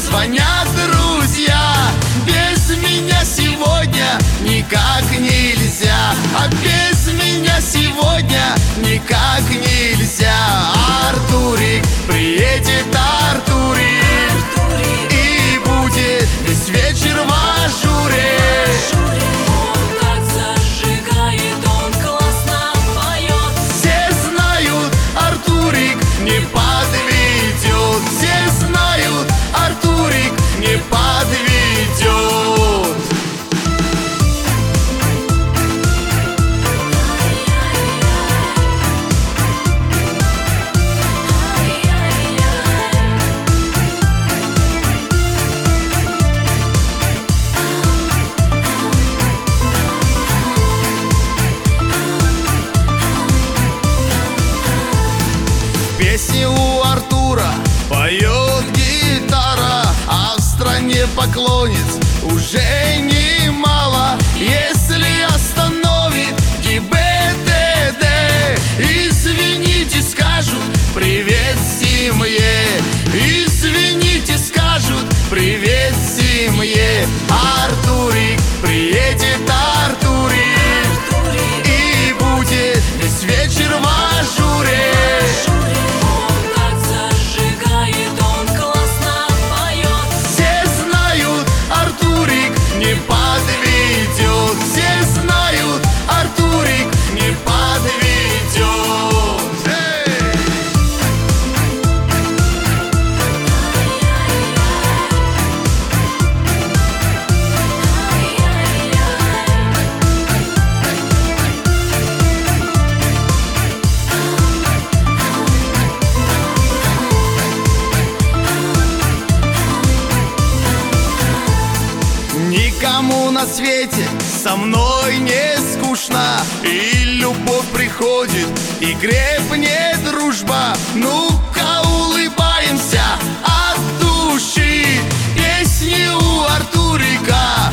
звонят друзья. Без меня сегодня никак нельзя, а без меня сегодня никак нельзя. Артурик, приедет Артурик, и будет весь вечер в ажуре. Не подведет, все знают, Артурик не подведет. Песни у Артура поет гитара, а в стране поклонниц уже немало. Если остановит ГИБДД, извините, скажут привет семье. Извините, скажут привет семье. Артурик, приедет Артурик, и будет весь вечер в ажуре. Не подведет, все знают, Артурик не подведет. Никому на свете со мной не скучно, и любовь приходит, и крепнет дружба. Ну-ка улыбаемся от души. Песни у Артурика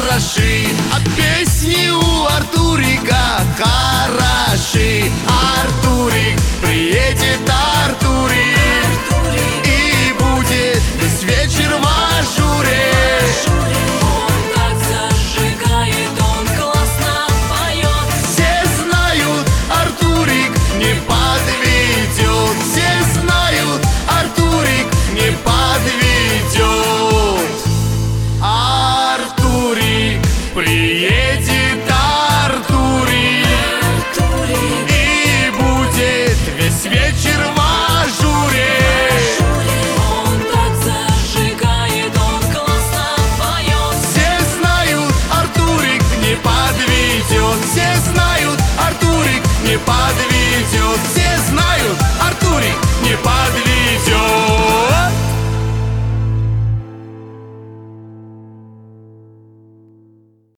хороши, а песни у Артурика хороши.